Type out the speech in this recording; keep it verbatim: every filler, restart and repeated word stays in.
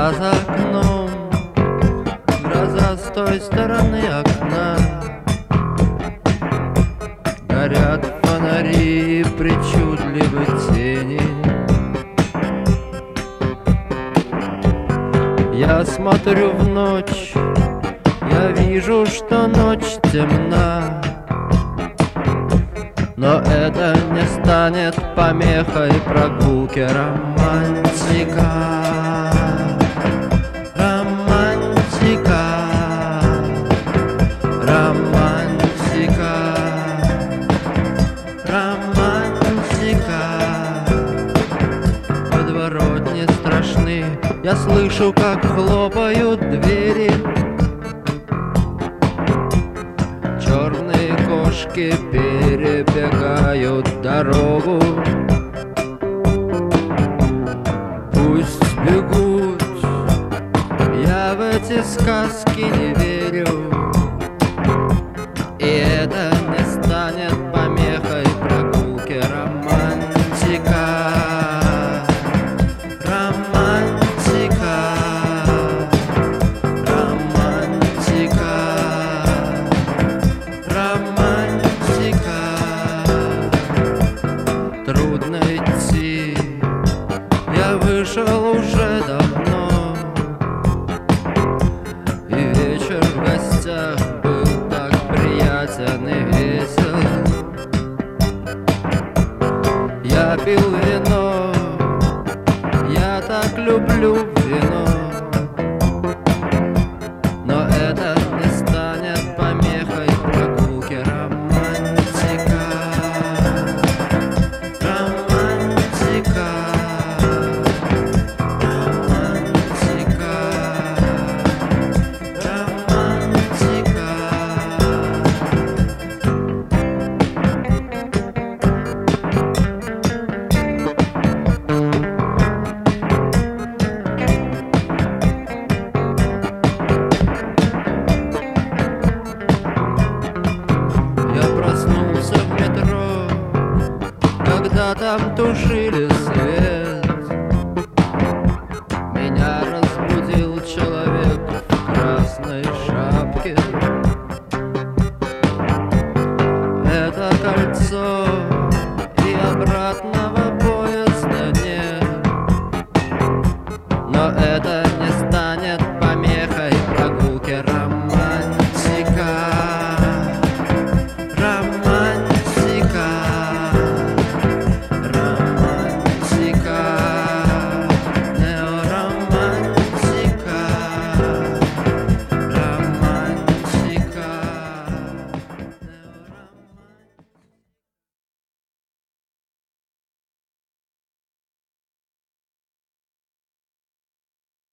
а за окном гроза с той стороны окна. Горят фонари и причудливы тени. Я смотрю в ночь, я вижу, что ночь темна, но это не станет помехой прогулки романтика. Романтика, романтика, романтика. Подворотни страшны, я слышу, как хлопают двери. Черные кошки перебегают дорогу. Пусть бегут, я в эти сказки не верю, и это не станет помехой прогулки романтика. Романтика, романтика, романтика. Трудно идти, я вышел уже давно, и вечер в гостях был так приятен и весел. Я пил вино, я так люблю вино, но это не станет помехой прогулки романтика. Романтика, романтика, романтика. Я проснулся в метро, когда там тушили